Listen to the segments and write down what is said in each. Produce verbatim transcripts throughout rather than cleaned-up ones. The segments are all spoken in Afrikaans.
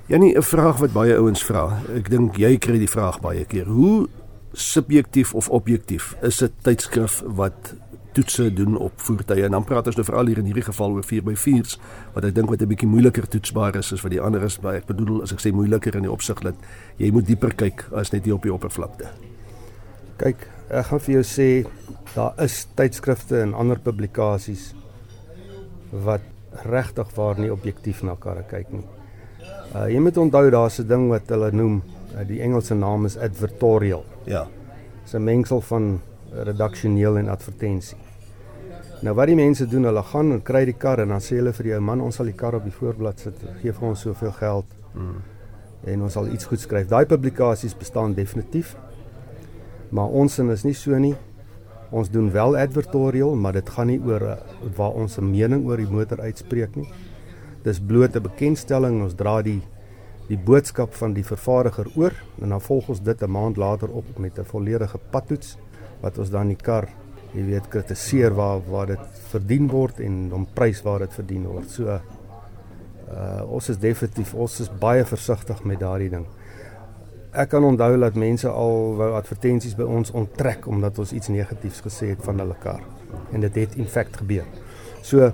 Jannie, 'n vraag wat baie ouens vra. Ek dink jy kry die vraag baie keer. Hoe subjektief of objektief is 'n tydskrif wat toetse doen op voertuie? En dan praat ons nou veral hier in hierdie geval oor vier by viers, wat ek dink wat 'n bietjie moeiliker toetsbaar is as wat die ander is. Maar ek bedoel, as ek sê moeiliker in die opsig dat jy moet dieper kyk as net hier op die oppervlakte. Kyk, ek gaan vir jou sê, daar is tydskrifte en ander publikasies wat regtig waar nie objektief na karre kyk nie. Uh, jy moet onthou, daar's 'n ding wat hulle noem, uh, die Engelse naam is advertorial. Ja. Dis 'n mengsel van redaksioneel en advertensie. Nou wat die mense doen, hulle gaan en kry die kar en dan sê hulle vir jou, man, ons sal die kar op die voorblad sit, gee vir ons soveel geld mm. en ons sal iets goed skryf. Daai publikasies bestaan definitief, maar ons sin is nie so nie. Ons doen wel advertorial, maar dit gaan nie oor uh, waar ons 'n mening oor die motor uitspreek nie. Dis bloot 'n bekendstelling, ons dra die die boodskap van die vervaardiger oor en dan volg ons dit 'n maand later op met 'n volledige padtoets wat ons dan die kar, jy weet, kritiseer waar waar dit verdien word en om prys waar dit verdien word. So uh, ons is definitief, ons is baie versigtig met daardie ding. Ek kan onthou dat mense al wou advertensies by ons onttrek omdat ons iets negatiefs gesê het van hulle kar. En dit het in feite gebeur. So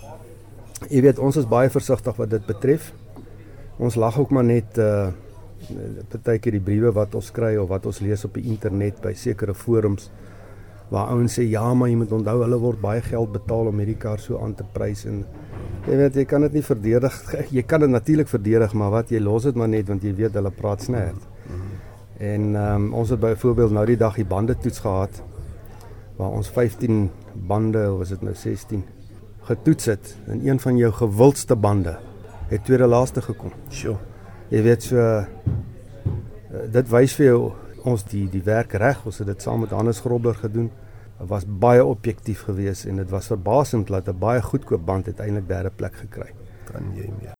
jy weet, ons is baie versigtig wat dit betref. Ons lag ook maar net uh, partykeer die briewe wat ons kry of wat ons lees op die internet by sekere forums waar ouens sê, ja, maar jy moet onthou, hulle word baie geld betaal om hierdie kar so aan te prys en jy weet, jy kan dit nie verdedig, jy kan dit natuurlik verdedig, maar wat, jy los dit maar net, want jy weet, hulle praat snert. Mm-hmm. En um, ons het byvoorbeeld nou die dag die bandetoets gehad, waar ons vyftien bande, of was dit nou sestien, getoets het, en een van jou gewildste bande het tweede laaste gekom. Sure. Jy weet, so, uh, dit wys vir jou, ons die, die werk reg, ons het dit saam met Hannes Grobler gedoen, het was baie objektief geweest en dit was verbasend dat 'n baie goedkoop band uiteindelik derde plek gekry. Kan jy meer.